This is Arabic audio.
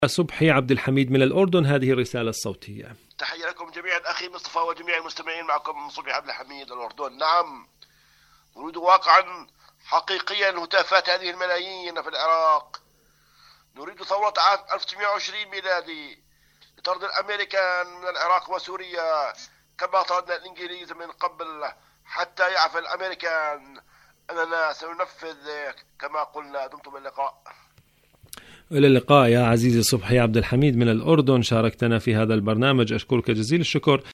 صبحي عبد الحميد من الأردن هذه الرسالة الصوتية. تحية لكم جميعا أخي مصطفى وجميع المستمعين، معكم صبحي عبد الحميد الأردن. نعم، نريد واقعا حقيقيا هتافات هذه الملايين في العراق. نريد ثورة عام 1920 ميلادي لطرد الأمريكان من العراق وسوريا كما طردنا الإنجليز من قبل، حتى يعرف الأمريكان أننا سننفذ كما قلنا. دمتم اللقاء. إلى اللقاء يا عزيزي صبحي عبد الحميد من الأردن، شاركتنا في هذا البرنامج، أشكرك جزيل الشكر.